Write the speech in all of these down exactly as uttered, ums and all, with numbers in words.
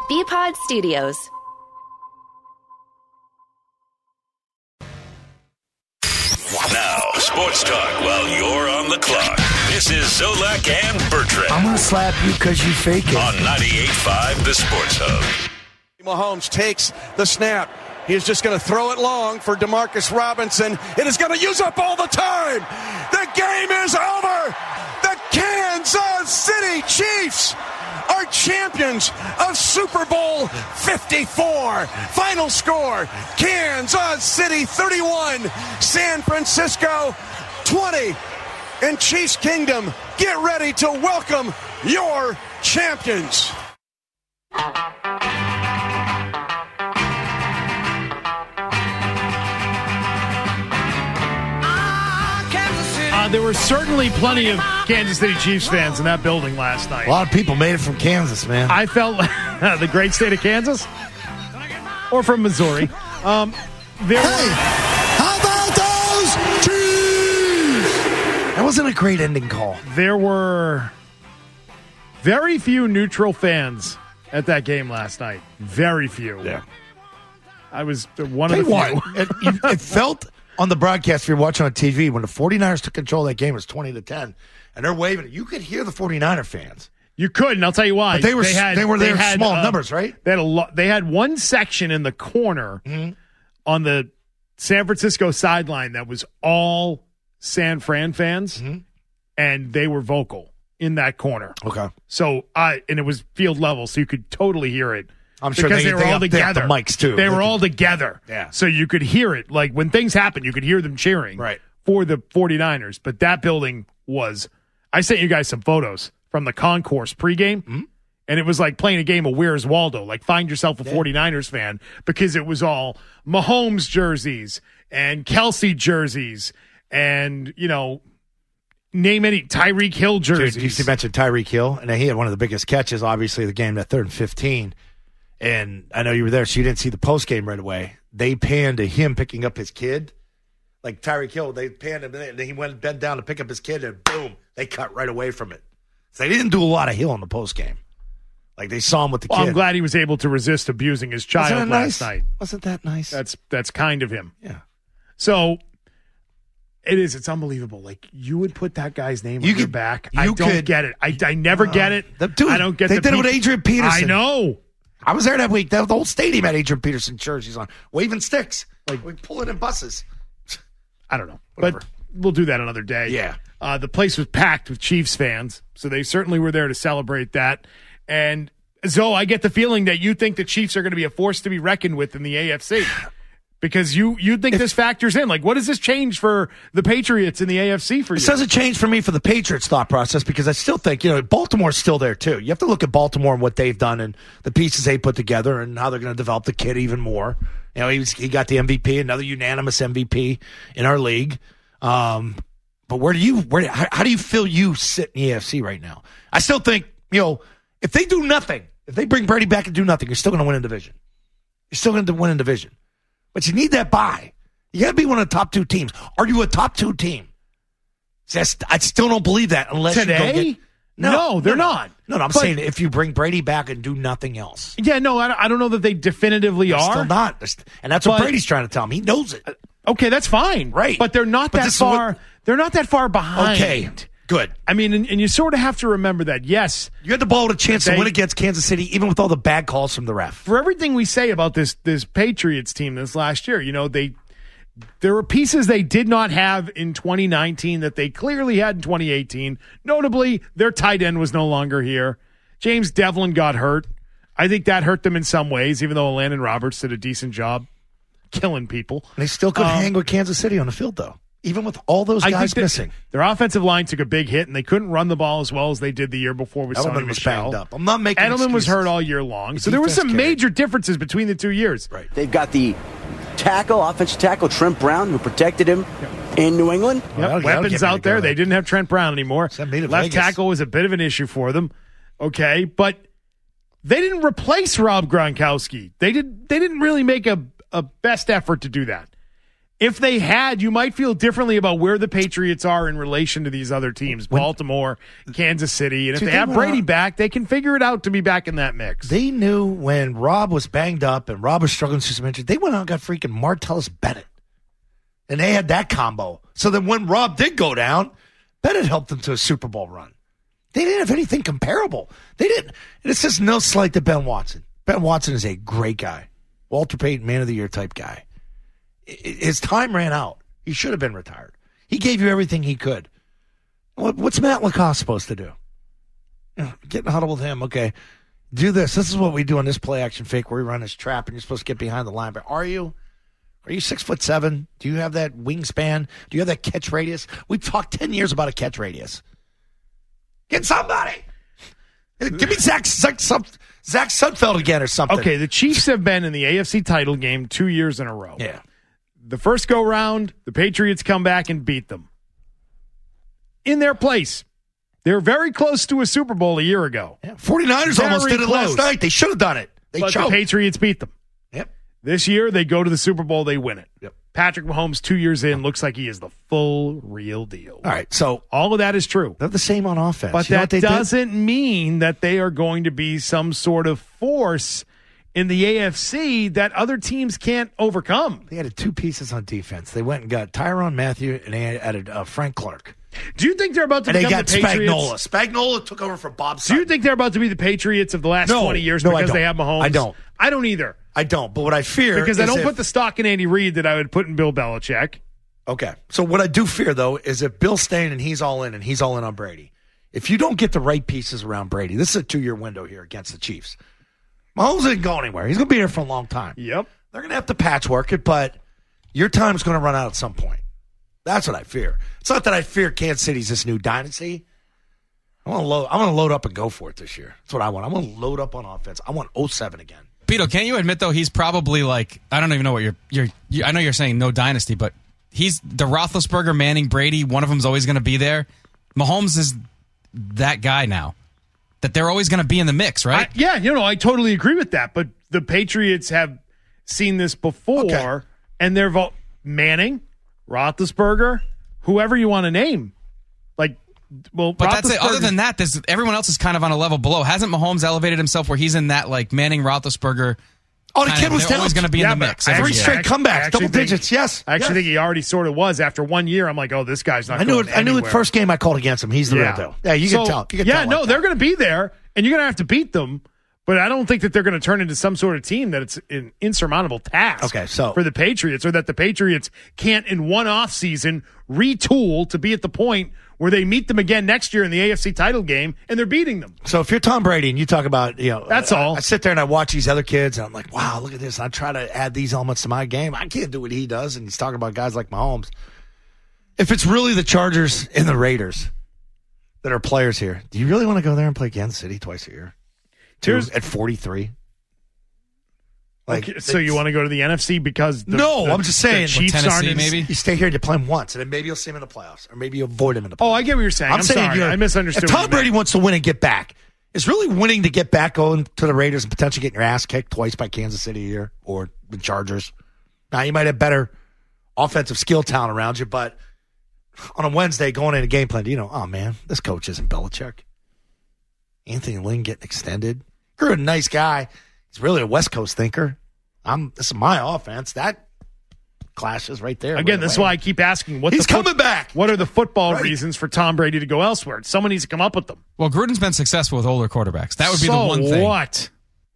B-Pod Studios. Now, sports talk while you're on the clock. This is Zolak and Bertrand. I'm going to slap you because you fake it. On ninety-eight point five, The Sports Hub. Mahomes takes the snap. He is just going to throw it long for Demarcus Robinson. It is going to use up all the time. The game is over. The Kansas City Chiefs are champions of Super Bowl fifty-four. Final score, Kansas City thirty-one, San Francisco twenty. In Chiefs Kingdom, get ready to welcome your champions. Uh, there were certainly plenty of Kansas City Chiefs fans in that building last night. A lot of people made it from Kansas, man. I felt the great state of Kansas or from Missouri. Um, there hey, were, how about those Chiefs? That wasn't a great ending call. There were very few neutral fans at that game last night. Very few. Yeah. I was one Tell of the you few. what, it, it felt on the broadcast, if you're watching on T V, when the 49ers took control of that game, it was twenty to ten, and they're waving. You could hear the 49er fans. You could, and I'll tell you why. But they were they, had, they were there they had, small uh, numbers, right? They had a lo- They had one section in the corner mm-hmm. on the San Francisco sideline that was all San Fran fans, mm-hmm. and they were vocal in that corner. Okay. So I and it was field level, so you could totally hear it. I'm sure because they, they were they all up, they together. up the mics too. They, they were could, all together. Yeah. So you could hear it. Like when things happen, you could hear them cheering right. for the 49ers. But that building was, I sent you guys some photos from the concourse pregame, mm-hmm. and it was like playing a game of Where's Waldo. Like find yourself a yeah. 49ers fan, because it was all Mahomes jerseys and Kelsey jerseys and, you know, name any Tyreek Hill jerseys. Dude, you mentioned Tyreek Hill, and he had one of the biggest catches, obviously, of the game, that third and fifteen. And I know you were there, so you didn't see the post game right away. They panned to him picking up his kid. Like Tyreek Hill, they panned him, and he went bent down to pick up his kid, and boom, they cut right away from it. So they didn't do a lot of Hill in the post game. Like they saw him with the well, kid. I'm glad he was able to resist abusing his child Wasn't that last nice? night. Wasn't that nice? That's that's kind of him. Yeah. So it is. It's unbelievable. Like you would put that guy's name You on your could- back. you I don't could- get it. I, I never Uh, get it. the- dude, I don't get. they the did it with peop- Adrian Peterson. I know. I was there that week. The whole stadium had Adrian Peterson jerseys on, waving sticks, like we pulling in buses. I don't know, Whatever. but we'll do that another day. Yeah. Uh, the place was packed with Chiefs fans, so they certainly were there to celebrate that. And Zoe, I get the feeling that you think the Chiefs are going to be a force to be reckoned with in the A F C. Because you you think if, this factors in. Like, what does this change for the Patriots in the A F C for you? It doesn't change for me for the Patriots' thought process, because I still think, you know, Baltimore's still there, too. You have to look at Baltimore and what they've done and the pieces they put together and how they're going to develop the kid even more. You know, he, was, he got the M V P, another unanimous M V P in our league. Um, but where do you, where how, how do you feel you sit in the A F C right now? I still think, you know, if they do nothing, if they bring Brady back and do nothing, you're still going to win a division. You're still going to win a division. But you need that bye. You got to be one of the top two teams. Are you a top two team? See, I, st- I still don't believe that unless Today? you go get... No, no they're no, not. No, no, I'm but, saying if you bring Brady back and do nothing else. Yeah, no, I don't, I don't know that they definitively They're are. still not. And that's what but, Brady's trying to tell him. He knows it. Okay, that's fine. Right. But they're not but that far. What, they're not that far behind. Okay, good. I mean, and, and you sort of have to remember that, yes. You had the ball with a chance they, to win against Kansas City, even with all the bad calls from the ref. For everything we say about this this Patriots team this last year, you know, they there were pieces they did not have in twenty nineteen that they clearly had in twenty eighteen. Notably, their tight end was no longer here. James Devlin got hurt. I think that hurt them in some ways, even though Landon Roberts did a decent job killing people. And they still could um, hang with Kansas City on the field, though. Even with all those guys that, missing. Their offensive line took a big hit, and they couldn't run the ball as well as they did the year before with Sonny Edelman was Michel. banged up. I'm not making Edelman excuses. was hurt all year long. The so there were some carried. major differences between the two years. Right. They've got the tackle, offensive tackle, Trent Brown, who protected him yep. in New England. Yep. Well, Weapons out there. They didn't have Trent Brown anymore. Left Vegas. tackle was a bit of an issue for them. Okay, but they didn't replace Rob Gronkowski. They did. They didn't really make a, a best effort to do that. if they had, you might feel differently about where the Patriots are in relation to these other teams, when, Baltimore, Kansas City. And if they have Brady back, they can figure it out to be back in that mix. They knew when Rob was banged up and Rob was struggling through some injuries, they went out and got freaking Martellus Bennett. And they had that combo. So then when Rob did go down, Bennett helped them to a Super Bowl run. They didn't have anything comparable. They didn't. And it's just no slight to Ben Watson. Ben Watson is a great guy. Walter Payton, Man of the Year type guy. His time ran out. He should have been retired. He gave you everything he could. What's Matt Lacoste supposed to do? Get in a huddle with him. Okay, do this. This is what we do on this play action fake where we run this trap and you're supposed to get behind the line. But are you? Are you six foot seven? Do you have that wingspan? Do you have that catch radius? We've talked ten years about a catch radius. Get somebody. Give me Zach, Zach, Zach Sudfeld again or something. Okay, the Chiefs have been in the A F C title game two years in a row. Yeah. The first go round, the Patriots come back and beat them. In their place. They're very close to a Super Bowl a year ago. Yeah. 49ers very almost did it close. last night. They should have done it. They but choked. the Patriots beat them. Yep. This year, they go to the Super Bowl, they win it. Yep. Patrick Mahomes, two years in, looks like he is the full, real deal. All right, so all of that is true. They're the same on offense. But you know that what they doesn't did? mean that they are going to be some sort of force in the A F C that other teams can't overcome. They added two pieces on defense. They went and got Tyrann Mathieu and they added uh, Frank Clark. Do you think they're about to and become they got the Patriots? Spagnuolo. Spagnuolo took over for Bob Do Sutton. you think they're about to be the Patriots of the last no, twenty years no, because I they have Mahomes? I don't. I don't either. I don't. But what I fear because is I don't if, put the stock in Andy Reid that I would put in Bill Belichick. Okay. So what I do fear, though, is if Bill's staying and he's all in and he's all in on Brady, if you don't get the right pieces around Brady, this is a two-year window here against the Chiefs. Mahomes isn't going anywhere. He's going to be here for a long time. Yep. They're going to have to patchwork it, but your time's going to run out at some point. That's what I fear. It's not that I fear Kansas City's this new dynasty. I want to load. I want to load up and go for it this year. That's what I want. I want to load up on offense. I want oh seven again. Beto, can't you admit though he's probably like I don't even know what you're you're. You, I know you're saying no dynasty, but he's the Roethlisberger, Manning, Brady. One of them's always going to be there. Mahomes is that guy now. That they're always going to be in the mix, right? I, yeah, you know, I totally agree with that. But the Patriots have seen this before, okay. and they're vo- Manning, Roethlisberger, whoever you want to name. Like, well, but that's it. Other than that, there's, everyone else is kind of on a level below. Hasn't Mahomes elevated himself where he's in that like Manning, Roethlisberger? Oh, the kid of, was they're always going to be yeah, in the mix. Three straight comebacks, double think, digits. Yes, I actually yes. think he already sort of was after one year. I'm like, oh, this guy's not. I knew going it. I knew anywhere. it. First game I called against him. He's the yeah. real deal. Yeah, you so, can tell. You can yeah, tell no, like they're that. going to be there, and you're going to have to beat them. But I don't think that they're going to turn into some sort of team that it's an insurmountable task okay, so. for the Patriots, or that the Patriots can't in one off season retool to be at the point where they meet them again next year in the A F C title game and they're beating them. So if you're Tom Brady and you talk about, you know, that's I, all. I sit there and I watch these other kids and I'm like, wow, look at this. I try to add these elements to my game. I can't do what he does. And he's talking about guys like Mahomes. If it's really the Chargers and the Raiders that are players here, do you really want to go there and play Kansas City twice a year? Two at forty-three? Like, okay, so you want to go to the N F C because the, no, the, I'm just saying the Chiefs Tennessee, aren't in, maybe you stay here and you play him once, and then maybe you'll see him in the playoffs, or maybe you avoid him in the playoffs. Oh, I get what you're saying. I'm, I'm saying sorry, you know, I misunderstood. If Tom Brady wants to win and get back, is really winning to get back going to the Raiders and potentially getting your ass kicked twice by Kansas City a year or the Chargers. Now you might have better offensive skill talent around you, but on a Wednesday going in a game plan, you know, oh man, this coach isn't Belichick. Anthony Lynn getting extended. You're a nice guy. He's really a West Coast thinker. I'm. This is my offense. That clashes right there. Again, right that's away. why I keep asking. What He's the foot, coming back. What are the football right. reasons for Tom Brady to go elsewhere? Someone needs to come up with them. Well, Gruden's been successful with older quarterbacks. That would be so the one thing. What?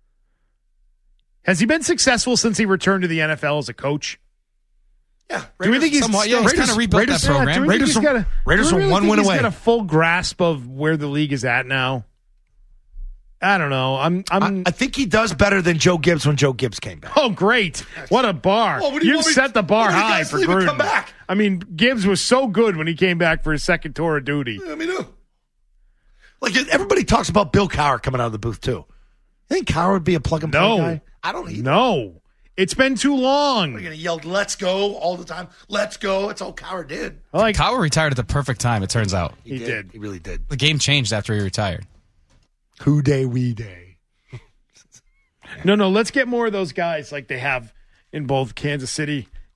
Has he been successful since he returned to the N F L as a coach? Yeah. Raiders, do we think he's somewhat, yeah, he's kind of rebuilt Raiders, that program? Yeah, do we Raiders, think he's got a, Raiders do we are really one think win he's away. got a full grasp of where the league is at now. I don't know. I'm. I'm. I, I think he does better than Joe Gibbs when Joe Gibbs came back. Oh, great! What a bar! Well, what do you You've want me- set the bar what do you high guys for leave and Gruden. come back? I mean, Gibbs was so good when he came back for his second tour of duty. I mean, uh, like everybody talks about Bill Cowher coming out of the booth too. You think Cowher would be a plug and play No. guy? I don't either. No, it's been too long. We're gonna yell "Let's go" all the time. Let's go. That's all Cowher did. I like Cowher retired at the perfect time, it turns out. He did. He really did. The game changed after he retired. Who day we day. No, no, let's get more of those guys like they have in both Kansas City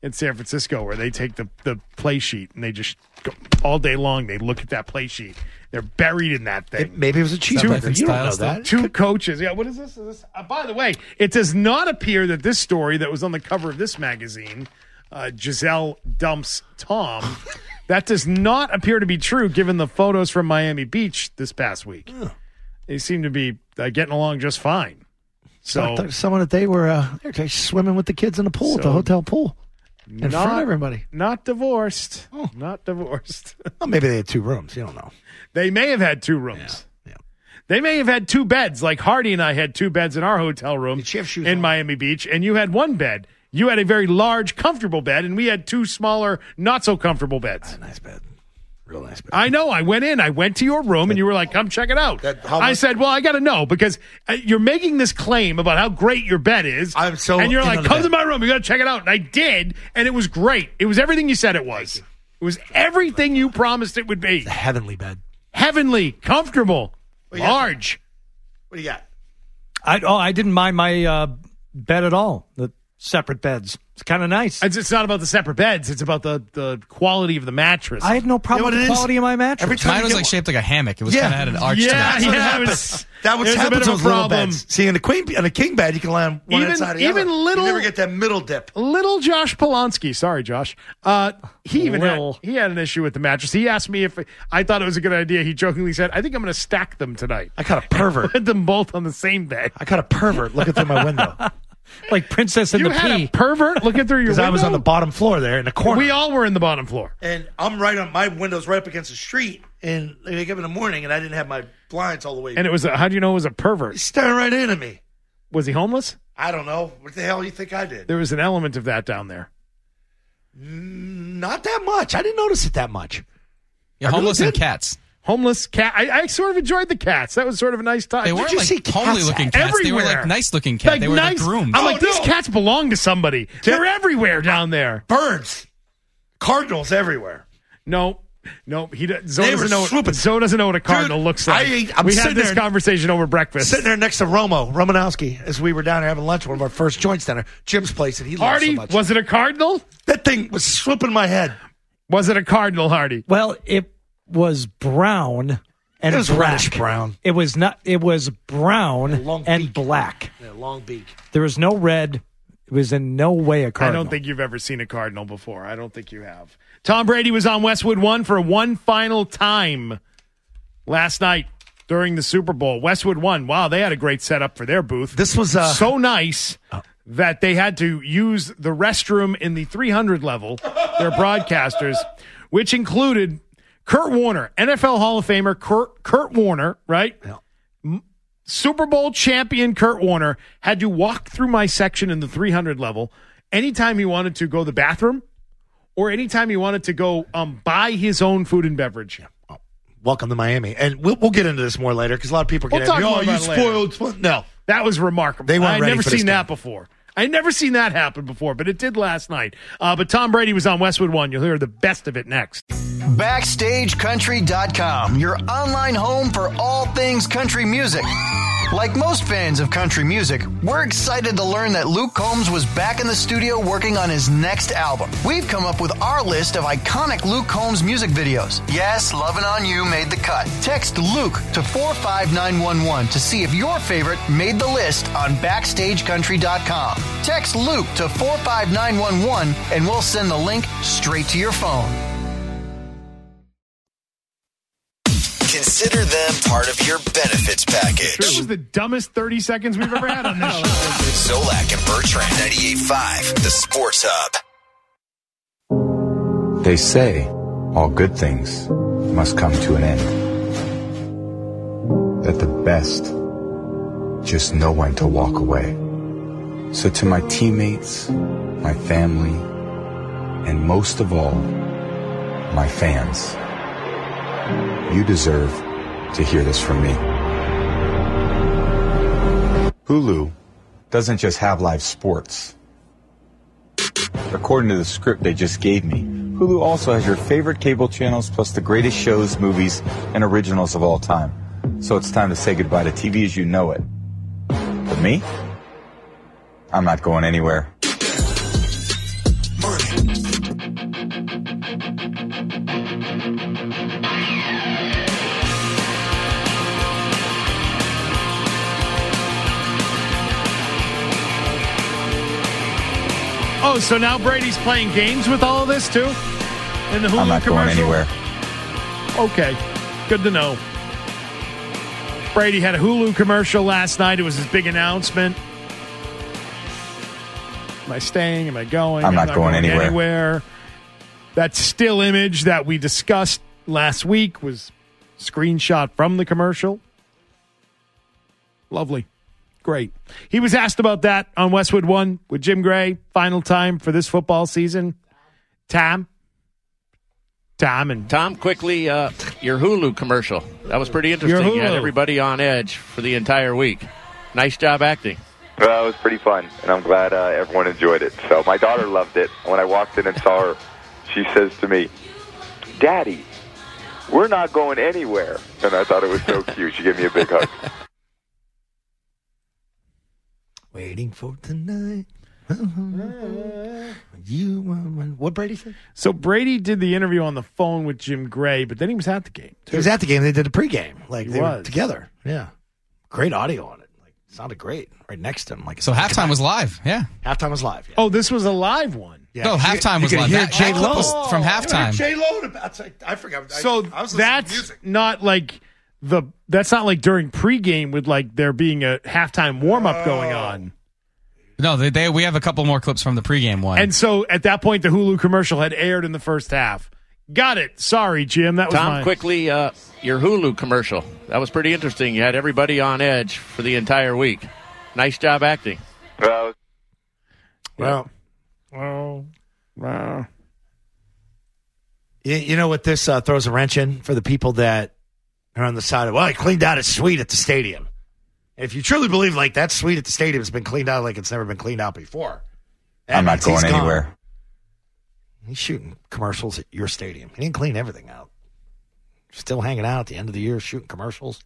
in San Francisco where they take the, the play sheet and they just go all day long. They look at that play sheet. They're buried in that thing. It, maybe it was a cheeseburger. You don't know that. Two coaches. Yeah, what is this? Is this uh, by the way, it does not appear that this story that was on the cover of this magazine, uh, Giselle dumps Tom, that does not appear to be true given the photos from Miami Beach this past week. Yeah. They seem to be uh, getting along just fine. So, so someone that they were uh, they're swimming with the kids in the pool, so, at the hotel pool. In not, front of everybody. Not divorced. Oh. Not divorced. Well, maybe they had two rooms. You don't know. They may have had two rooms. Yeah, yeah. They may have had two beds, like Hardy and I had two beds in our hotel room in on? Miami Beach, and you had one bed. You had a very large, comfortable bed, and we had two smaller, not-so-comfortable beds. A nice bed. Real nice bed. I know. I went in. I went to your room, and you were like, come check it out. That, I said, well, I got to know, because you're making this claim about how great your bed is. I'm so And you're like, come bed. to my room. You got to check it out. And I did, and it was great. It was everything you said it was. It was everything you promised it would be. It's a heavenly bed. Heavenly, comfortable, what large. What do you got? I, oh, I didn't mind my uh, bed at all. The separate beds. It's kind of nice. It's, it's not about the separate beds. It's about the, the quality of the mattress. I had no problem you know with the quality is? of my mattress. Mine was like shaped like a hammock. It was Yeah. kind of had an arch Yeah, to it. That's what yeah, happens. it was- that was there's a happens bit of with a those little problem. beds. See, in a queen, on a king bed, you can land one Even- inside of the even other. little- You never get that middle dip. Little Josh Polanski, sorry, Josh. Uh, he even had, Little. he had an issue with the mattress. He asked me if I thought it was a good idea. He jokingly said, "I think I'm going to stack them tonight." I caught a pervert. Put them both on the same bed. I caught a pervert looking through my window. Like Princess and You the had Pea. a pervert looking through your Because window. I was on the bottom floor there in the corner. We all were in the bottom floor. And I'm right on, my window's right up against the street. And they wake up in the morning, and I didn't have my blinds all the way. And it was a, how do you know it was a pervert? He's staring right into me. Was he homeless? I don't know. What the hell do you think I did? There was an element of that down there. Not that much. I didn't notice it that much. Yeah, I really homeless and didn't. cats. Homeless cat. I, I sort of enjoyed the cats. That was sort of a nice touch. They weren't you like see cats homely looking cats. everywhere? They were like nice looking cats. Like they were nice, like groomed. I'm like, Oh, these no. cats belong to somebody. They're everywhere down there. Birds. Cardinals everywhere. No, no, he does, Zoe They doesn't were know. swooping. Zoe doesn't know what a cardinal Dude, looks like. I- I'm we had sitting this there- conversation over breakfast. Sitting there next to Romo, Romanowski, as we were down there having lunch, one of our first joints down there, Jim's place that he loves Hardy, so much. was it a cardinal? That thing was swooping my head. Was it a cardinal, Hardy? Well, it was brown and It was black. reddish brown. It was not. It was brown long and beak. black. Yeah, long beak. There was no red. It was in no way a I cardinal. don't think you've ever seen a cardinal before. I don't think you have. Tom Brady was on Westwood One for one final time last night during the Super Bowl. Westwood One, wow, they had a great setup for their booth. This was uh, so nice that they had to use the restroom in the three hundred level, their broadcasters, which included Kurt Warner, N F L Hall of Famer Kurt, Kurt Warner, right? Yeah. M- Super Bowl champion Kurt Warner had to walk through my section in the three hundred level anytime he wanted to go to the bathroom or anytime he wanted to go um, buy his own food and beverage. Oh, welcome to Miami. And we'll, we'll get into this more later because a lot of people are We'll getting talk oh, more you about it later. spoiled. spoiled. No. That was remarkable. They weren't I had ready never for this seen that game. before. I had never seen that happen before, but it did last night. Uh, but Tom Brady was on Westwood One. You'll hear the best of it next. Backstage Country dot com, your online home for all things country music. Like most fans of country music, we're excited to learn that Luke Combs was back in the studio working on his next album. We've come up with our list of iconic Luke Combs music videos. Yes, Lovin' On You made the cut. Text Luke to four five nine one one to see if your favorite made the list on Backstage Country dot com. Text Luke to four five nine one one and we'll send the link straight to your phone. Consider them part of your benefits package. This was the dumbest thirty seconds we've ever had on this show. Zolak and Bertrand, ninety-eight point five, the Sports Hub. They say all good things must come to an end. That the best just know when to walk away. So to my teammates, my family, and most of all, my fans, you deserve to hear this from me. Hulu doesn't just have live sports. According to the script they just gave me, Hulu also has your favorite cable channels plus the greatest shows, movies, and originals of all time. So it's time to say goodbye to T V as you know it. But me? I'm not going anywhere. Money. Oh, so now Brady's playing games with all of this, too? In the Hulu I'm not commercial? going anywhere. Okay, good to know. Brady had a Hulu commercial last night. It was his big announcement. Am I staying? Am I going? I'm not going anywhere. anywhere. That still image that we discussed last week was screenshot from the commercial. Lovely. Great. He was asked about that on Westwood One with Jim Gray. Final time for this football season. Tom? Tom and Tom, quickly, uh, your Hulu commercial. That was pretty interesting. You had everybody on edge for the entire week. Nice job acting. Well, it was pretty fun, and I'm glad uh, everyone enjoyed it. So my daughter loved it. When I walked in and saw her, she says to me, "Daddy, we're not going anywhere." And I thought it was so cute. She gave me a big hug. Waiting for tonight. You what Brady said? So Brady did the interview on the phone with Jim Gray, but then he was at the game. He was at the game. They did a pregame. Like He they was. were together. Yeah. Great audio on it. Like sounded great. Right next to him. Like So halftime was live. Yeah. halftime was live. Yeah. Oh, this was a live one. Yeah. No, You halftime could- was you could live. hear That- J that clip Lo was from halftime. J Lo. I forgot. I, So I was listening to that's music. not like the that's not like during pregame with like there being a halftime warm up going on. No, they, they we have a couple more clips from the pregame one. And so at that point, the Hulu commercial had aired in the first half. Got it. Sorry, Jim. That was Tom, mine. quickly, uh, your Hulu commercial. That was pretty interesting. You had everybody on edge for the entire week. Nice job acting. Well, Well, Well, wow. you, you know what this uh, throws a wrench in for the people that are on the side of, well, I cleaned out a suite at the stadium. If you truly believe like that suite at the stadium has been cleaned out like it's never been cleaned out before, that I'm not means he's going gone. anywhere. He's shooting commercials at your stadium. He didn't clean everything out. Still hanging out at the end of the year shooting commercials.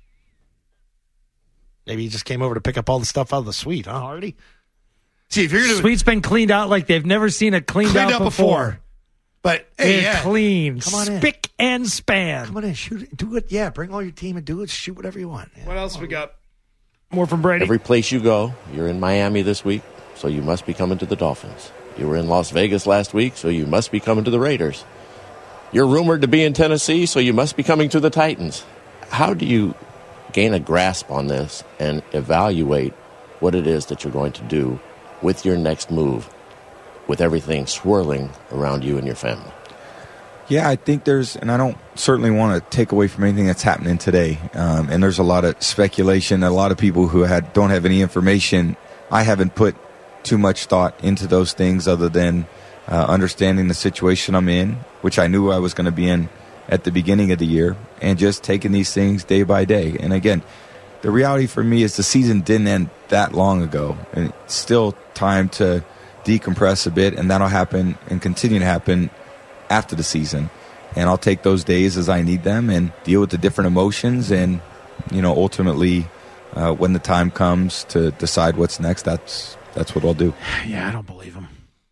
Maybe he just came over to pick up all the stuff out of the suite, huh, Hardy? See, if you're going to Suite's been cleaned out like they've never seen it cleaned, cleaned out out before. before. But hey, They're yeah. clean, Come on in. spick and span. Come on in, shoot it, do it. Yeah, bring all your team and do it. Shoot whatever you want. Yeah. What else we got? More from Brady. Every place you go, you're in Miami this week, so you must be coming to the Dolphins. You were in Las Vegas last week, so you must be coming to the Raiders. You're rumored to be in Tennessee, so you must be coming to the Titans. How do you gain a grasp on this and evaluate what it is that you're going to do with your next move, with everything swirling around you and your family? Yeah, I think there's, and I don't certainly want to take away from anything that's happening today. Um, and there's a lot of speculation, a lot of people who had don't have any information. I haven't put too much thought into those things other than uh, understanding the situation I'm in, which I knew I was going to be in at the beginning of the year, and just taking these things day by day. And again, the reality for me is the season didn't end that long ago, and it's still time to decompress a bit, and that'll happen and continue to happen after the season. And I'll take those days as I need them and deal with the different emotions, and you know, ultimately uh, when the time comes to decide what's next, that's that's what I'll do. Yeah, I don't believe him.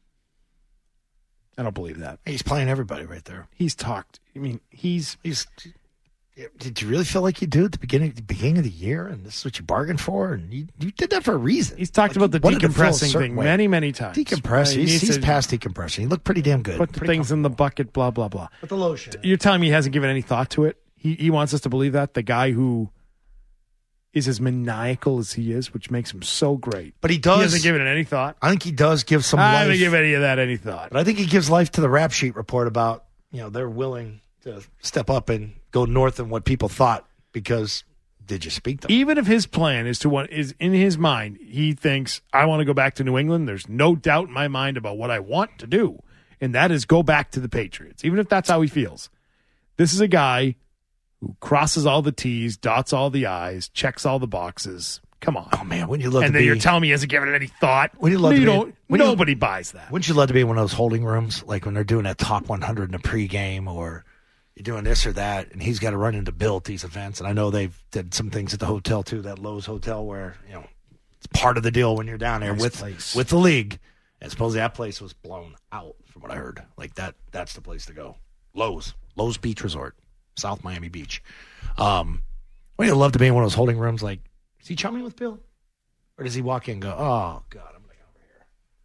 I don't believe that. He's playing everybody right there. He's talked. I mean, he's he's. Did you really feel like you do at the beginning, the beginning of the year, and this is what you bargained for, and you, you did that for a reason? He's talked about the wanted to feel a decompressing certain thing way. many, many times. Decompress. He He's, needs he's to past decompression. He looked pretty damn good. Put the Pretty things in the bucket, blah, blah, blah. With the lotion. You're telling me he hasn't given any thought to it? He he wants us to believe that? The guy who is as maniacal as he is, which makes him so great. But he does. He hasn't given it any thought. I think he does give some I life. haven't given any of that any thought. But I think he gives life to the rap sheet report about, you know, they're willing to step up and go north than what people thought, because did you speak to them? Even if his plan is to want is in his mind, he thinks, I want to go back to New England. There's no doubt in my mind about what I want to do, and that is go back to the Patriots, even if that's how he feels. This is a guy who crosses all the T's, dots all the I's, checks all the boxes. Come on. Oh, man, wouldn't you love and to then be... you're telling me he hasn't given it any thought? Wouldn't you love you to be... don't, wouldn't nobody you, buys that. Wouldn't you love to be in one of those holding rooms, like when they're doing that top one hundred in a pregame, or you're doing this or that, and he's got to run into Bill at these events. And I know they've did some things at the hotel, too, that Lowe's Hotel, where, you know, it's part of the deal when you're down there Nice with place. with the league. And supposedly that place was blown out, from what I heard. Like, that that's the place to go. Lowe's. Lowe's Beach Resort. South Miami Beach. Um, wouldn't you love to be in one of those holding rooms? Like, is he chumming with Bill? Or does he walk in and go, oh, God, I'm going to get over here?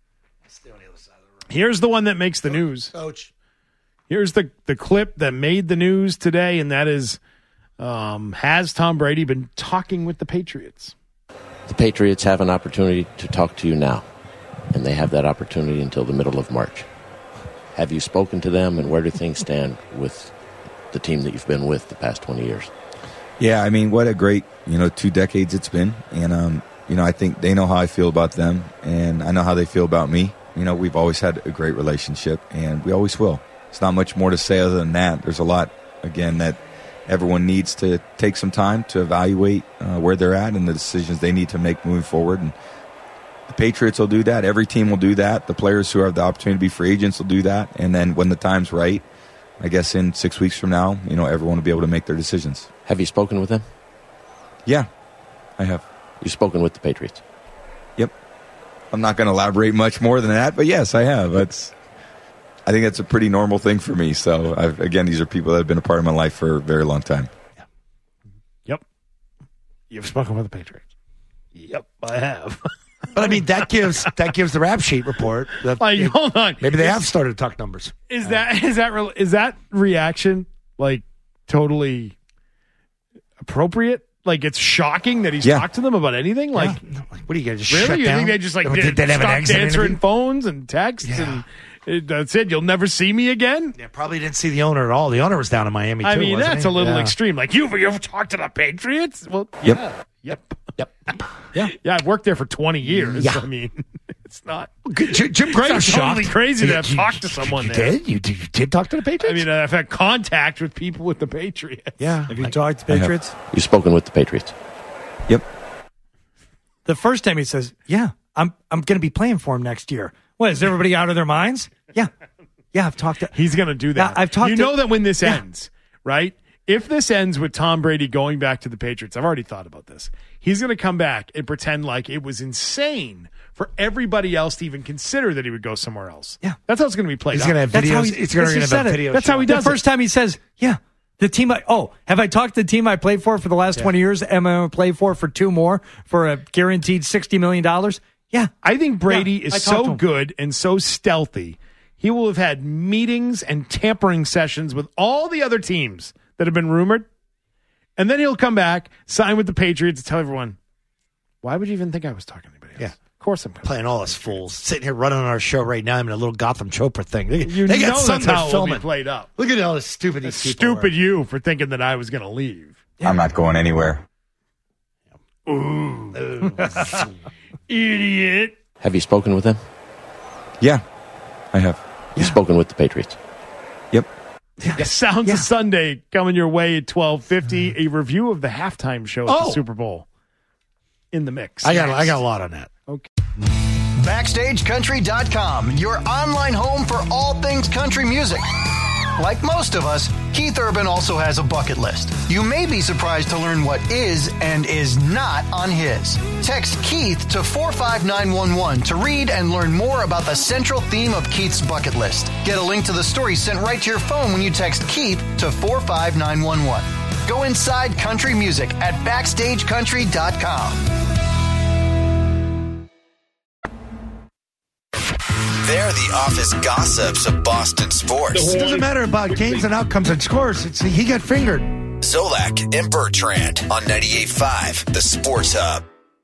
Here's the one that makes the news. Coach. Here's the, the clip that made the news today, and that is, um, has Tom Brady been talking with the Patriots? The Patriots have an opportunity to talk to you now, and they have that opportunity until the middle of March. Have you spoken to them, and where do things stand with the team that you've been with the past twenty years? Yeah, I mean, what a great, you know, two decades it's been. And, um, you know, I think they know how I feel about them, and I know how they feel about me. You know, we've always had a great relationship, and we always will. It's not much more to say other than that. There's a lot, again, that everyone needs to take some time to evaluate uh, where they're at and the decisions they need to make moving forward. And the Patriots will do that. Every team will do that. The players who have the opportunity to be free agents will do that. And then when the time's right, I guess in six weeks from now, you know, everyone will be able to make their decisions. Have you spoken with them? Yeah, I have. You've spoken with the Patriots? Yep. I'm not going to elaborate much more than that, but yes, I have. That's, I think that's a pretty normal thing for me. So, I've, again, these are people that have been a part of my life for a very long time. Yeah. Yep. You've spoken with the Patriots. Yep, I have. But I mean, that gives that gives the rap sheet report. That, Like, hold on. Maybe they Is- have started to talk numbers. Is that is that re- is that reaction like totally appropriate? Like it's shocking that he's Yeah. talked to them about anything. Like, what are you going to just really? shut You down? think they just like Did did, they have an stopped exit answering interview? phones and texts and it, that's it? You'll never see me again. Yeah, probably didn't see the owner at all. The owner was down in Miami. I too, mean, wasn't that's he? a little Yeah. extreme. Like you've you've talked to the Patriots. Well, Yep. yeah, yep, yep, yeah, yeah. I've worked there for twenty years. Yeah. I mean, it's not. Jim, Jim Gray was It's not totally shocked. crazy to You- have you- talked to someone you there. Did you, did you did talk to the Patriots? I mean, I've had contact with people with the Patriots. Yeah. Have you talked to I have. Patriots? You've spoken with the Patriots? Yep. The first time he says, "Yeah, I'm I'm going to be playing for him next year." What, is everybody out of their minds? Yeah, yeah. I've talked to. He's going to do that. Yeah, I've talked You to- know that when this Yeah. ends, right? If this ends with Tom Brady going back to the Patriots, I've already thought about this. He's going to come back and pretend like it was insane for everybody else to even consider that he would go somewhere else. Yeah. that's how it's going to be played. He's out. going to have That's how videos. he- It's going yes, to he have said a it. video. That's how he The does first it. time he says, "Yeah, the team I oh have I talked to the team I played for for the last twenty years? Am I going to play for for two more for a guaranteed sixty million dollars?" Yeah, I think Brady Yeah, is I talked to so him. good and so stealthy. He will have had meetings and tampering sessions with all the other teams that have been rumored. And then he'll come back, sign with the Patriots, and tell everyone, why would you even think I was talking to anybody else? Yeah. Of course I'm coming. Playing all us fools. Sitting here running on our show right now. I'm in a little Gotham Chopra thing. They, You they know got that's something how they're it will be filming. played up. Look at all this stupid these people Stupid are. you for thinking that I was going to leave. I'm not going anywhere. Ooh. Idiot. Have you spoken with them? Yeah, I have. You've spoken with the Patriots? Yep. Yeah. Sounds of Sunday coming your way at twelve fifty. A review of the halftime show at Oh. the Super Bowl in the mix. I got I got a lot on that. Okay. Backstage Country dot com, your online home for all things country music. Like most of us, Keith Urban also has a bucket list. You may be surprised to learn what is and is not on his. Text Keith to four five nine one one to read and learn more about the central theme of Keith's bucket list. Get a link to the story sent right to your phone when you text Keith to four five nine one one. Go inside country music at backstage country dot com. They're the office gossips of Boston sports. It doesn't matter about games and outcomes and scores. It's he got fingered. Zolak and Bertrand on ninety-eight point five, the Sports Hub.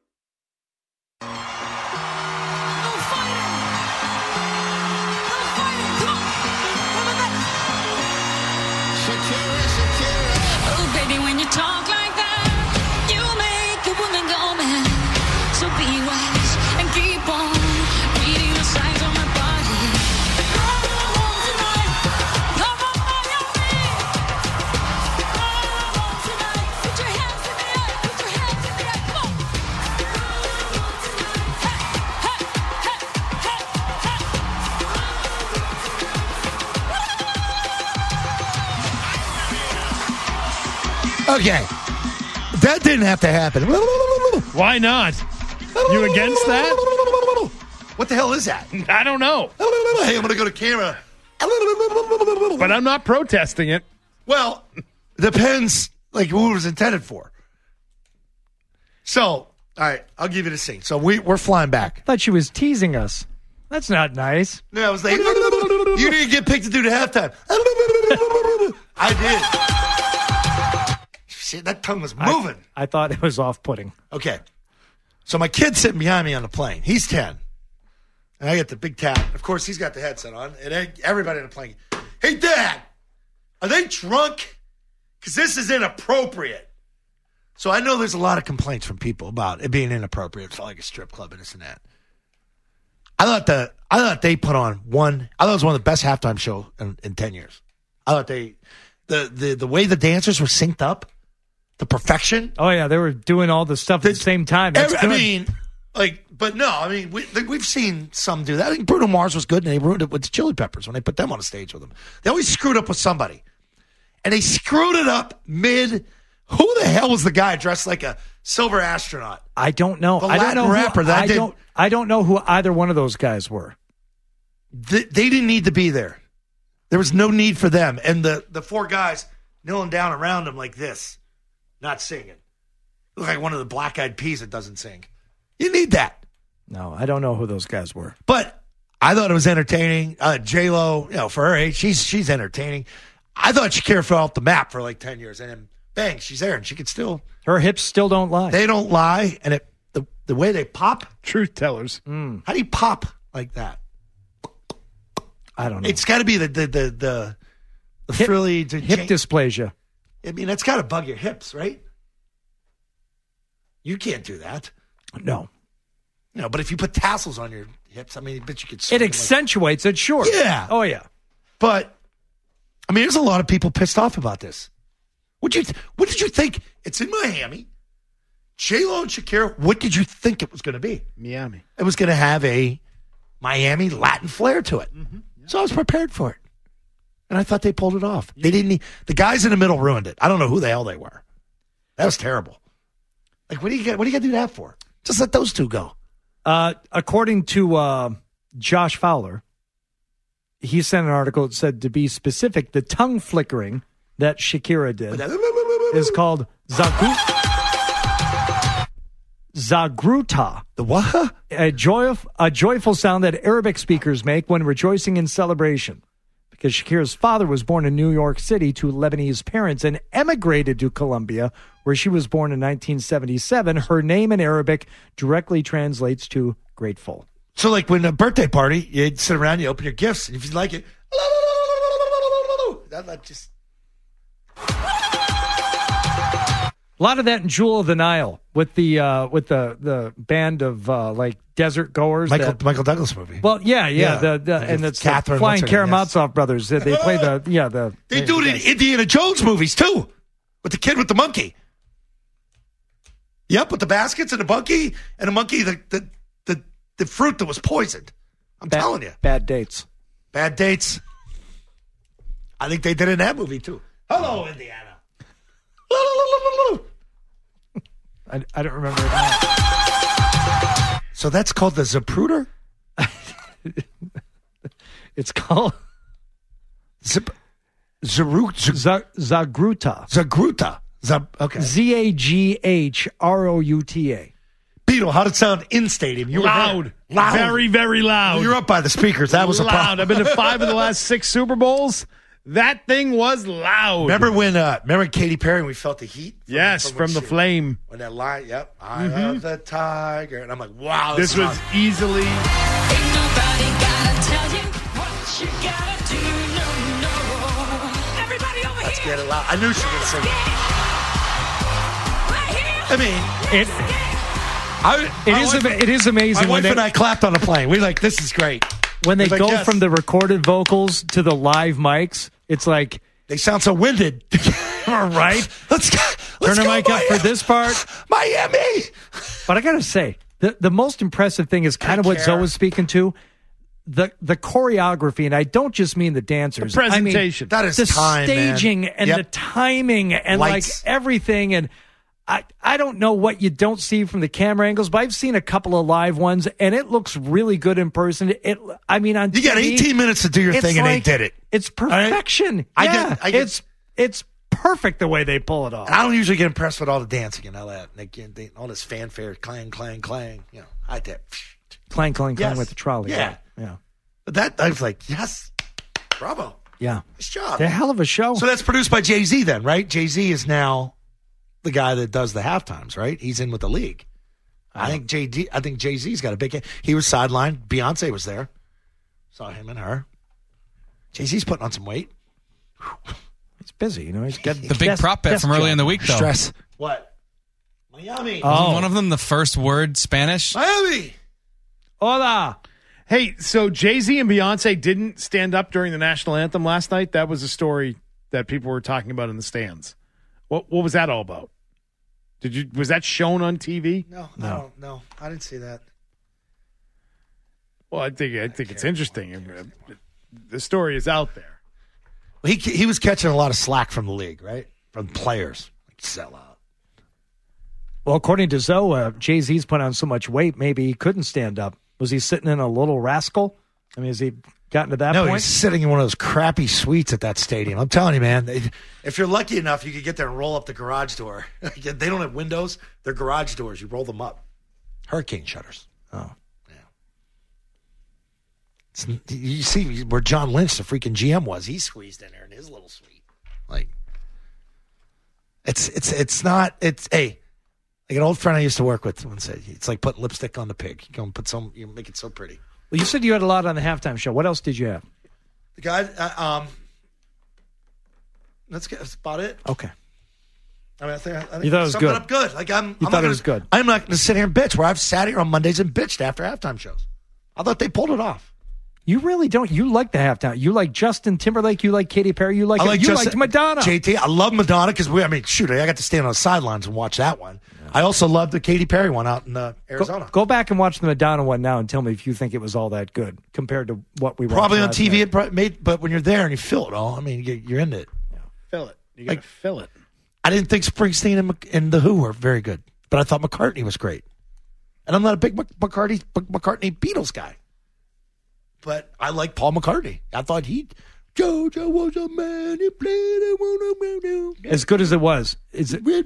Oh, baby, when you talk like that, you make a woman go mad. So be wise and keep on reading the signs on my body. All I want tonight, come on, by your feet. All I want tonight, put your hands in the air, put your hands in the air, come on. All I want tonight, hey, hey, hey, hey, Okay, that didn't have to happen. Why not? You against that? What the hell is that? I don't know. Hey, I'm going to go to camera. But I'm not protesting it. Well, depends like who it was intended for. So, all right, I'll give you the scene. So we we're flying back. I thought she was teasing us. That's not nice. No, it was like, you didn't get picked to do the halftime. I did. Shit, that tongue was moving. I, I thought it was off-putting. Okay. So my kid's sitting behind me on the plane. He's ten. And I get the big tap. Of course, he's got the headset on. And everybody on the plane, hey, Dad, are they drunk? Because this is inappropriate. So I know there's a lot of complaints from people about it being inappropriate. It felt like a strip club and this and that. I thought the I thought they put on one. I thought it was one of the best halftime shows in, in ten years. I thought they the, the the way the dancers were synced up, the perfection. Oh yeah, they were doing all the stuff at the same time. That's Every, I good. mean, like, but no, I mean, we, like, we've seen some do that. I think Bruno Mars was good, and they ruined it with the Chili Peppers when they put them on a stage with them. They always screwed up with somebody, and they screwed it up mid. Who the hell was the guy dressed like a silver astronaut? I don't know. The I don't Latin know who, rapper that I did. don't. I don't know who either one of those guys were. They, they didn't need to be there. There was no need for them. And the, the four guys kneeling down around him like this, not singing. Look like one of the Black Eyed Peas that doesn't sing. You need that. No, I don't know who those guys were. But I thought it was entertaining. Uh, J-Lo, you know, for her age, she's she's entertaining. I thought Shakira fell off the map for like ten years. And then, bang, she's there. And she could still. Her hips still don't lie. They don't lie. And it the, the way they pop. Truth tellers. Mm. How do you pop like that? I don't know. It's got to be the the the the, the hip, frilly the hip chain. dysplasia. I mean, that's got to bug your hips, right? You can't do that. No. No, but if you put tassels on your hips, I mean, I bet you could. It accentuates it, sure. Yeah. Oh yeah. But I mean, there's a lot of people pissed off about this. What you th- What did you think? It's in Miami. J-Lo and Shakira. What did you think it was going to be? Miami. It was going to have a Miami Latin flair to it. Mm-hmm. Yeah. So I was prepared for it. And I thought they pulled it off. They didn't. The guys in the middle ruined it. I don't know who the hell they were. That was terrible. Like, what do you got? What do you got to do that for? Just let those two go. Uh, according to uh, Josh Fowler, he sent an article that said, to be specific, the tongue flickering that Shakira did is called Zagu- Zagruta. The what? A, joy- a joyful sound that Arabic speakers make when rejoicing in celebration. Because Shakira's father was born in New York City to Lebanese parents and emigrated to Colombia, where she was born in nineteen seventy-seven. Her name in Arabic directly translates to grateful. So, like, when a birthday party, you sit around, you open your gifts, and if you like it, that, that just... A lot of that in Jewel of the Nile with the uh, with the, the band of uh, like desert goers. Michael that, Michael Douglas movie. Well, yeah, yeah, Yeah. the, the, Like and it's it's Catherine, the Flying what's her name, yes. Karamazov brothers. They they play the yeah the They do it in Indiana Jones movies, too, with the kid with the monkey. Yep, with the baskets and the monkey, and the monkey, the the, the, the fruit that was poisoned. I'm bad, telling you. bad dates. Bad dates. I think they did it in that movie, too. Hello, Indiana. I, I don't remember that. So that's called the Zapruder? It's called Zip, Zarut, Zag- Zagruta. Zagruta. Zab, okay. Z A G H R O U T A. Beetle, how'd it sound in stadium? You Loud. were there. Loud. Very, very loud. You're up by the speakers. That was a loud. problem. I've been to five of the last six Super Bowls. That thing was loud. Remember when uh, remember Katy Perry and we felt the heat? From, yes, from, from the she, flame. When that line, yep. I Mhm. love the tiger. And I'm like, wow. This was loud. easily. Ain't nobody gotta tell you what you gotta do. No, no. Everybody over Let's here. get it loud. I knew she was going to sing it. I mean, It I, it my is wife- ama- it is amazing My when wife they and I clapped on the plane. We like, this is great. when they It's like, go yes. from the recorded vocals to the live mics. It's like They sound so winded. all right. Let's, go, Turn let's the go, mic up Miami. for this part. Miami. But I gotta say, the the most impressive thing is kind I of what care. Zoe was speaking to. The the choreography, and I don't just mean the dancers. The presentation. I mean, That is the time, man. staging and Yep. the timing and Lights. like everything. And I I don't know what you don't see from the camera angles, but I've seen a couple of live ones, and it looks really good in person. It I mean on You got T V, eighteen minutes to do your it's thing, and they like- did it. It's perfection. I yeah, get- I get- it's it's perfect the way they pull it off. And I don't usually get impressed with all the dancing and all that. And again, they, all this fanfare, clang, clang, clang. You know, I did. Clang, clang, clang Yes. with the trolley. Yeah. Yeah. But that, I was like, yes, bravo. Yeah. Nice job. They're a hell of a show. So that's produced by Jay-Z then, right? Jay-Z is now the guy that does the halftimes, right? He's in with the league. I think J D. I think Jay-Z's got a big. He was sidelined. Beyonce was there. Saw him and her. Jay-Z's putting on some weight. He's busy, you know. He's got The big prop bet from early in the week, though. Stress. What? Miami. Wasn't Oh. one of them the first word Spanish? Miami. Hola. Hey, so Jay-Z and Beyonce didn't stand up during the national anthem last night. That was a story that people were talking about in the stands. What what was that all about? Did you was that shown on T V? No, no, no. I didn't see that. Well, I think I think it's interesting. The story is out there. Well, he he was catching a lot of slack from the league, right? From players. Like, sell out. Well, according to Zoe, uh, Jay-Z's put on so much weight, maybe he couldn't stand up. Was he sitting in a little rascal? I mean, has he gotten to that no, point? he's sitting in one of those crappy suites at that stadium. I'm telling you, man. They, if you're lucky enough, you could get there and roll up the garage door. They don't have windows; they're garage doors. You roll them up. Hurricane shutters. Oh, yeah. It's, you see where John Lynch, the freaking G M, was. He squeezed in there in his little suite. Like, it's it's it's not. It's hey. Like an old friend I used to work with once said, it's like putting lipstick on the pig. You go and put some, you make it so pretty. well, you said you had a lot on the halftime show. What else did you have? The guy, uh, um, that's, that's about it. Okay. I mean, I think, I think You thought it was summed it good. up good. Like I'm, You I'm thought not it gonna, was good. I'm not going to sit here and bitch. Where I've sat here on Mondays and bitched after halftime shows. I thought they pulled it off. You really don't. You like the halftime. You like Justin Timberlake. You like Katy Perry. You like. I like you Justin- liked Madonna. J T, I love Madonna because we. I mean, shoot, I got to stand on the sidelines and watch that one. I also love the Katy Perry one out in uh, Arizona. Go, go back and watch the Madonna one now and tell me if you think it was all that good compared to what we watched Probably on last T V, night. it pro- made, but when you're there and you feel it all, I mean, you- you're into it. Fill it. You got to Like- fill it. I didn't think Springsteen and, Mc- and The Who were very good, but I thought McCartney was great. And I'm not a big Mc- McCartney, McCartney Beatles guy. But I like Paul McCartney. I thought he, Jojo was a man who played a one As good as it was, is it?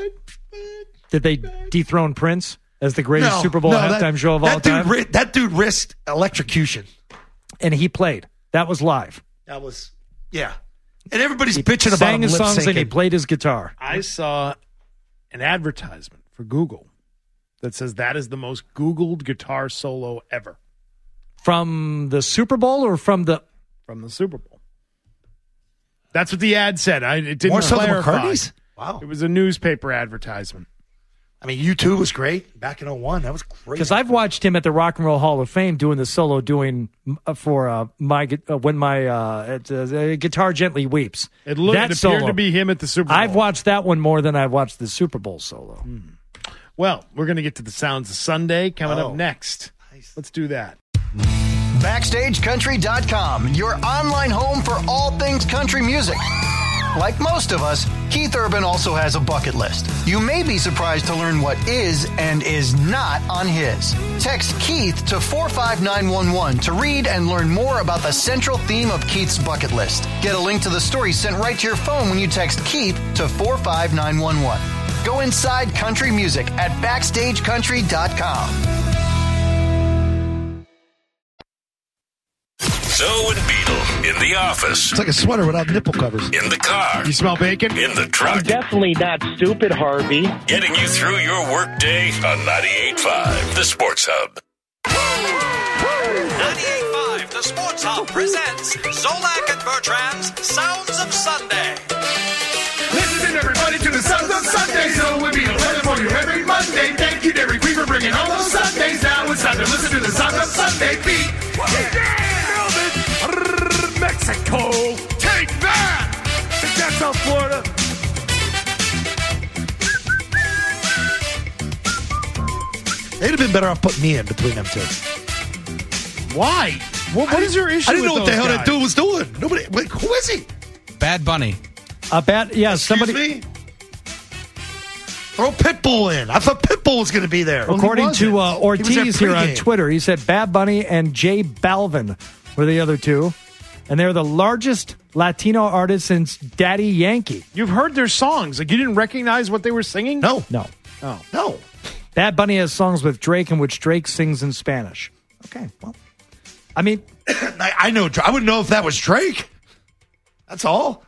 Did they dethrone Prince as the greatest No, Super Bowl no, halftime that- show of that all dude time? ri- that dude risked electrocution. And he played. That was live. That was, yeah. And everybody's bitching about Sang him his lip songs and he syncing. played his guitar. I saw an advertisement for Google that says that is the most Googled guitar solo ever From the Super Bowl or from the from the Super Bowl. That's what the ad said. I, it didn't More so than clarify. McCartney's? Wow. It was a newspaper advertisement. I mean, U two was great back in oh one. That was great. Because I've watched him at the Rock and Roll Hall of Fame doing the solo, doing uh, for uh, my gu- uh, when my uh, it, uh, guitar gently weeps. It, looked, That it appeared solo. to be him at the Super Bowl. I've watched that one more than I've watched the Super Bowl solo. Well, we're going to get to the sounds of Sunday coming Oh. up next. Let's do that. Backstage Country dot com, your online home for all things country music. Like most of us, Keith Urban also has a bucket list. You may be surprised to learn what is and is not on his. Text Keith to four five nine one one to read and learn more about the central theme of Keith's bucket list. Get a link to the story sent right to your phone when you text Keith to four five nine one one. Go inside country music at backstage country dot com. Zoe and Beetle in the office, It's like a sweater without nipple covers. in the car, You smell bacon? in the truck, Definitely not stupid, Harvey. getting you through your workday on ninety-eight point five, the Sports Hub. ninety-eight point five, the Sports Hub presents Zolak and Bertrand's Sounds of Sunday. Listen everybody to the Sounds of Sunday, so we'll be playing for you every Monday. Thank you, Dairy Queen, for bringing all those Sundays. Now it's time to listen to the Sounds of Sunday beat. Yeah, Melvin, Mexico, take that! That's South Florida. They'd have been better off putting me in between them two. Why? What, what is your issue I didn't know with what the those hell that guys? dude was doing. Nobody. Wait, who is he? Bad Bunny. A bad, yeah, somebody. Excuse me? Throw Pitbull in. I thought Pitbull was going to be there. According to uh, He was at Ortiz here on pregame. Twitter, he said Bad Bunny and J Balvin were the other two, and they're the largest Latino artists since Daddy Yankee. You've heard their songs. Like, you didn't recognize what they were singing? No. No. Oh. No. Bad Bunny has songs with Drake in which Drake sings in Spanish. Okay, well. I mean, I, I know. I wouldn't know if that was Drake. That's all.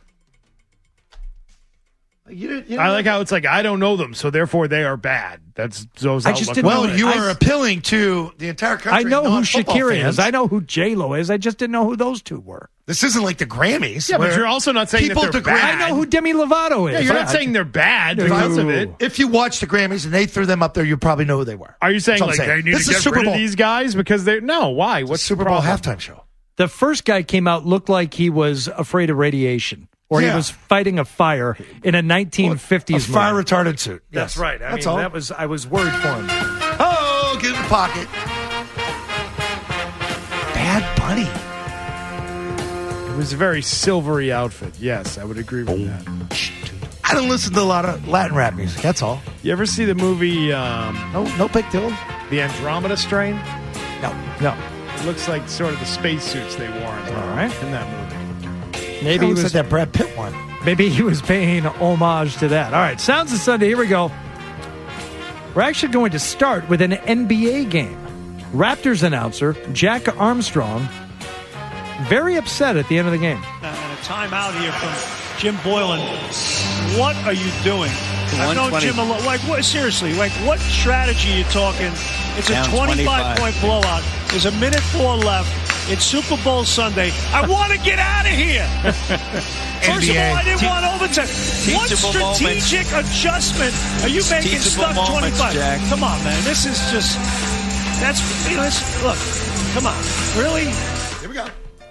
You didn't, you I like how it's like, I don't know them, so therefore they are bad. That's Zoe's I just outlook. didn't know Well, it. you I- are appealing to the entire country. I know who non-football Shakira fans. is. I know who J-Lo is. I just didn't know who those two were. This isn't like the Grammys. Yeah, but where you're also not saying that people they're degrade- bad. I know who Demi Lovato is. Yeah, you're I- not saying they're bad because of it. If you watch the Grammys and they threw them up there, you probably know who they were. Are you saying That's like what I'm they need This to is get Super rid Bowl. of these guys because they're no? Why? What's Super the Bowl problem? halftime show. The first guy came out looked like he was afraid of radiation, or Yeah. he was fighting a fire in a nineteen fifties A fire movie. retardant suit. That's Yes. right. I That's mean, all. that was I was worried for him. Oh, get in the pocket. Bad Bunny. It was a very silvery outfit. Yes, I would agree with that. I don't listen to a lot of Latin rap music. That's all. You ever see the movie um, No, no big deal. The Andromeda Strain? No. No, It looks like sort of the spacesuits they wore in, All right. in that movie. maybe he He was that Brad Pitt one. maybe he was paying homage to that. All right, Sounds of Sunday. Here we go. We're actually going to start with an N B A game. Raptors announcer Jack Armstrong very upset at the end of the game. And a timeout here from Jim Boylan. What are you doing? I've known Jim a lot. Like, what, seriously, like, what strategy are you talking? It's a Down twenty-five point blowout. There's a minute four left. It's Super Bowl Sunday. I want to get out of here. First of all, I didn't Te- want overtime. What teachable moments. strategic adjustment are you making Teachable stuck moments, twenty-five? Jack. Come on, man. This is just, that's, you know, this, look, come on. Really? Here we go.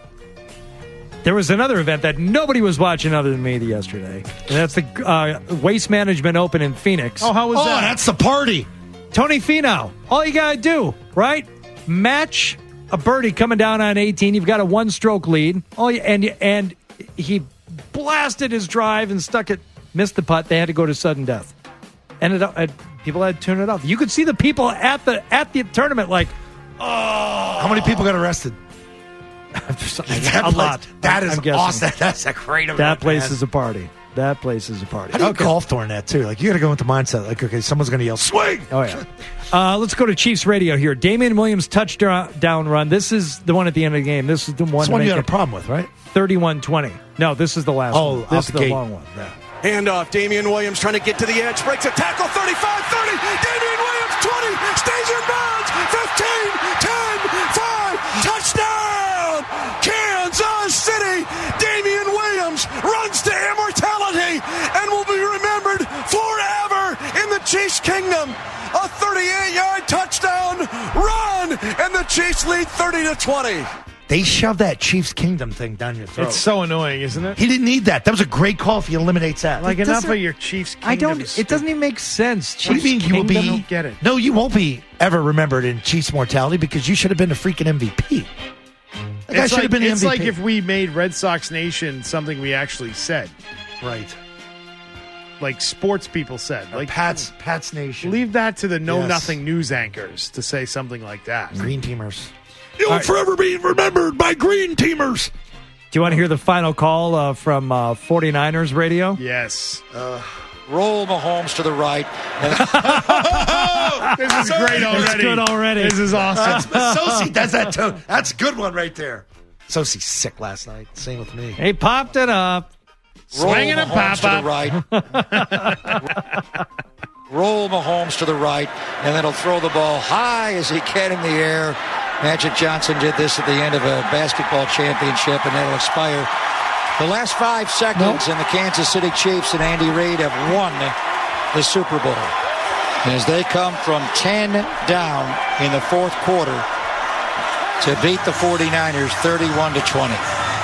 There was another event that nobody was watching other than me yesterday, and that's the uh, Waste Management Open in Phoenix. Oh, how was Oh, that? that's the party. Tony Finau. All you got to do, right? Match a birdie coming down on eighteen. You've got a one-stroke lead. All you, and and he blasted his drive and stuck it, missed the putt. They had to go to sudden death. Ended up, uh, people had to turn it off. You could see the people at the at the tournament like, oh. How many people got arrested? a That lot. place- That I'm is guessing. awesome. That's a great event. That place man. is a party. That place is a party. How do you Okay. golf during that too? Like you got to go with the mindset. Like okay, someone's going to yell swing. Oh yeah. Uh, let's go to Chiefs radio here. Damian Williams touchdown down run. This is the one at the end of the game. This is the one. That's to one make you had a it problem with, right? thirty-one twenty. No, this is the last Oh, one. out This the is the gate. long one. Yeah. Handoff, Damian Williams trying to get to the edge, breaks a tackle, thirty-five thirty. Damian Williams, twenty, stays in bounds, fifteen, ten, five, touchdown! Kansas City! Damian Williams runs to immortality and will be remembered forever in the Chiefs' kingdom. A thirty-eight-yard touchdown run, and the Chiefs lead thirty to twenty. They shoved that Chiefs Kingdom thing down your throat. It's so annoying, isn't it? He didn't need that. That was a great call if he eliminates that. Like It enough doesn't- of your Chiefs. I don't. Kingdom It doesn't even make sense. What do you mean Chiefs you will be? Kingdom? I don't get it. No, you won't be ever remembered in Chiefs mortality because you should have been the freaking M V P. That guy It's should like, have been the it's M V P. like if we made Red Sox Nation something we actually said, right, like sports people said. Or Like Pat's Pat's Nation. leave that to the know Yes. nothing news anchors to say something like that. Green Teamers. You'll forever be remembered by Green Teamers. Do you want to hear the final call uh, from uh, 49ers radio? Yes. Uh, roll Mahomes to the right. This is great already. It's good already. This is awesome. Sosi does that too. That's a good one right there. Sosi's sick last night. Same with me. He popped it up. Swinging a pop to the right. Roll Mahomes to the right, and then he'll throw the ball high as he can in the air. Magic Johnson did this at the end of a basketball championship, and that'll expire. The last five seconds, and the Kansas City Chiefs and Andy Reid have won the Super Bowl. As they come from ten down in the fourth quarter to beat the 49ers thirty-one to twenty.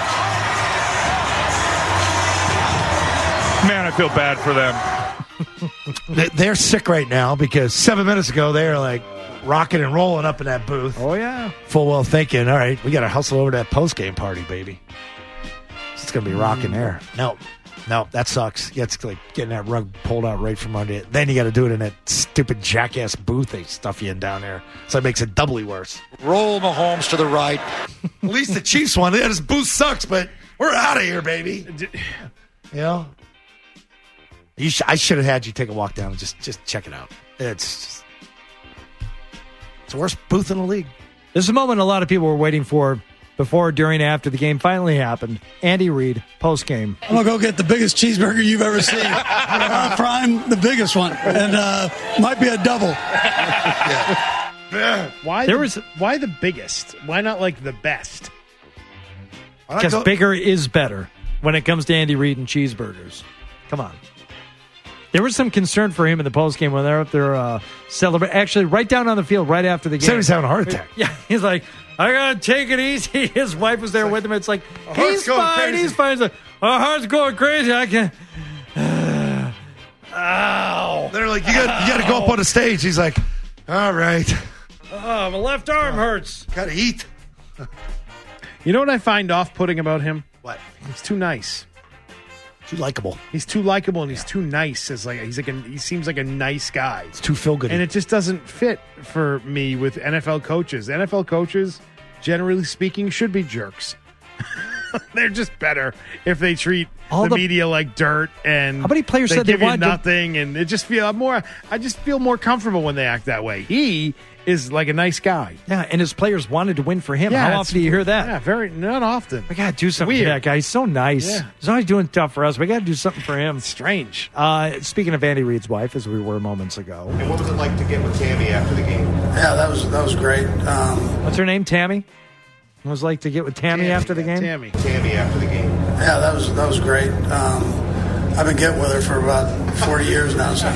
Man, I feel bad for them. They- They're sick right now because seven minutes ago they were like rocking and rolling up in that booth. Oh, yeah. Full well thinking, all right, we got to hustle over to that post game party, baby. It's going to be rocking there. No, no, that sucks. Yeah, it's like getting that rug pulled out right from under it. Then you got to do it in that stupid jackass booth they stuff you in down there. So it makes it doubly worse. Roll Mahomes to the right. At least the Chiefs won. Yeah, this booth sucks, but we're out of here, baby. You know? You sh- I should have had you take a walk down and just, just check it out. It's just, it's the worst booth in the league. This is a moment a lot of people were waiting for before, during, after the game finally happened. Andy Reid, post-game. I'm going to go get the biggest cheeseburger you've ever seen. uh, prime, the biggest one. And uh, might be a double. yeah. Why, There the, was- why the biggest? Why not like the best? Because go- bigger is better when it comes to Andy Reid and cheeseburgers. Come on. There was some concern for him in the postgame when they're up there uh, celebrating. Actually, right down on the field, right after the game. Said he was having a heart attack. Yeah, he's like, I gotta take it easy. His wife was there with him. It's like, heart's he's going fine, crazy. he's fine. He's like, our heart's going crazy. I can't. Ow. They're like, you got you got to go up on the stage. He's like, all right, Oh, my left arm hurts. gotta eat. You know what I find off-putting about him? What? He's too nice. Too likable. He's too likable and he's too nice. As like he's like a, he seems like a nice guy. It's too feel good. And it just doesn't fit for me with N F L coaches. N F L coaches, generally speaking, should be jerks. They're just better if they treat All the, the- media like dirt and How many players they said they give you wanted to- nothing, and it just feel more. I just feel more comfortable when they act that way. He is like a nice guy. Yeah, and his players wanted to win for him. How it's- often do you hear that? Yeah, very not often. We got to do something Weird. for that guy. He's so nice. Yeah. He's always doing stuff for us. We got to do something for him. Strange. Uh, speaking of Andy Reid's wife, as we were moments ago. And what was it like to get with Tammy after the game? Yeah, that was that was great. Um, What's her name? Tammy? What was it like to get with Tammy, Tammy, after the yeah, game? Tammy. Tammy after the game. yeah, that was that was great. Um, I've been getting with her for about forty years now, so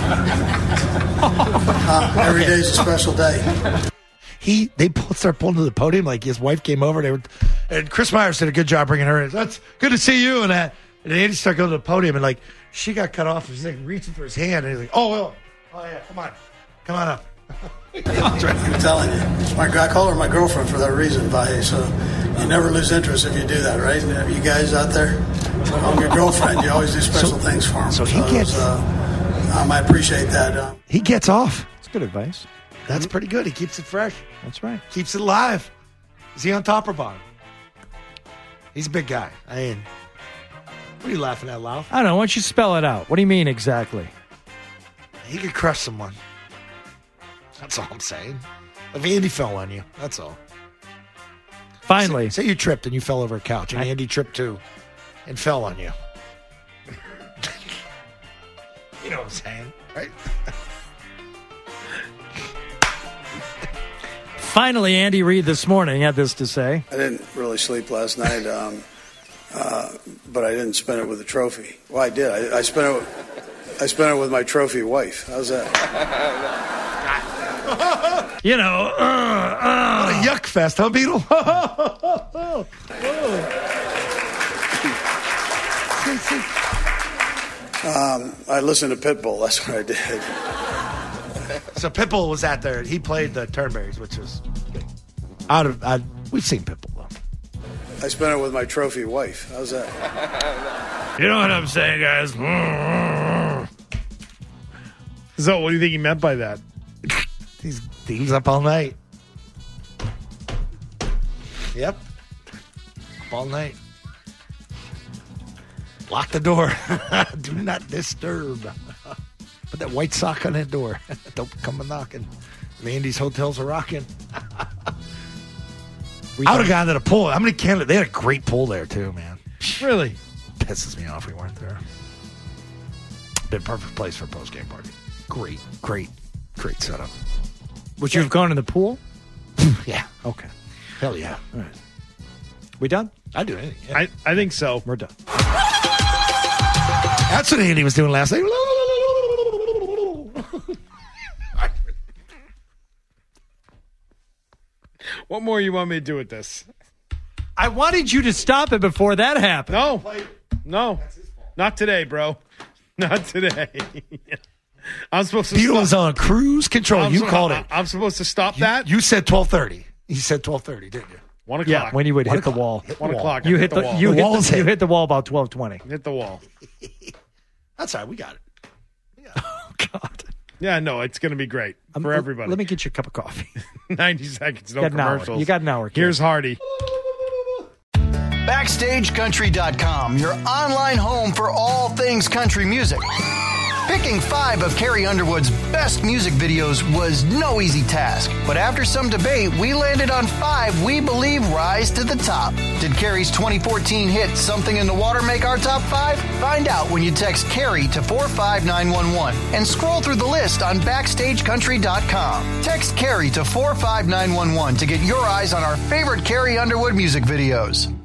uh, every day's a special day. He they both start pulling to the podium like his wife came over. They were, and Chris Myers did a good job bringing her in. That's good to see you and that. And Andy started going to the podium and like she got cut off. He's like reaching for his hand and he's like, oh well, oh yeah, come on, come on up. I'm telling you, it's my I call her my girlfriend for that reason, Vahe. So you never lose interest if you do that, right? And you guys out there, I'm your girlfriend. You always do special So- things for them. so he it gets- was, uh, um, I appreciate that. Uh, He gets off. That's good advice. That's pretty good. He keeps it fresh. That's right. Keeps it alive. Is he on top or bottom? He's a big guy. I mean, what are you laughing at, Lau? I don't know. Why don't you spell it out? What do you mean exactly? He could crush someone. That's all I'm saying. If Andy fell on you, that's all. Finally. Say, say you tripped and you fell over a couch, and I- Andy tripped too and fell on you. You know what I'm saying, right? Finally, Andy Reid this morning had this to say. I didn't really sleep last night, um, uh, but I didn't spend it with a trophy. Well, I did. I, I spent it. I spent it with my trophy wife. How's that? You know, uh, uh. What a yuck fest, huh, Beetle? Um, I listened to Pitbull. That's what I did. So Pitbull was out there. He played the Turnberries, which was out of. Uh, we've seen Pitbull though. I spent it with my trophy wife. How's that? You know what I'm saying, guys? So, what do you think he meant by that? He's he was up all night. Yep, up all night. Lock the door. Do not disturb. Put that white sock on that door. Don't come a knocking. Mandy's hotels are rocking. I would have gone to the pool. How many candidates? They had a great pool there too, man. Really? Pisses me off we weren't there. Been perfect place for a post game party. Great, great, great setup. Would you have gone in the pool? Yeah. Okay. Hell yeah. All right. We done? I'd do anything. Yeah. I, I think so. We're done. That's what Andy was doing last night. What more you want me to do with this? I wanted you to stop it before that happened. No, no, not today, bro. Not today. I'm supposed to. Beetle stop. was on cruise control. I'm you so- called I- it. I'm supposed to stop You, that. you said twelve thirty. He said twelve thirty, didn't you? One Yeah, o'clock. when you would One hit the o'clock. wall. Hit the One wall. o'clock. You I hit the, wall. you The hit wall's the, you hit. hit the wall about twelve twenty. hit the wall. That's all right. We got it. Oh God. Yeah, no, it's going to be great Um, for everybody. Let me get you a cup of coffee. ninety seconds, no You got an hour. commercials. You got an hour, kid. Here's Hardy. Backstage Country dot com, your online home for all things country music. Picking five of Carrie Underwood's best music videos was no easy task, but after some debate, we landed on five we believe rise to the top. Did Carrie's twenty fourteen hit Something in the Water make our top five? Find out when you text Carrie to four five nine one one and scroll through the list on backstage country dot com. Text Carrie to four five nine one one to get your eyes on our favorite Carrie Underwood music videos.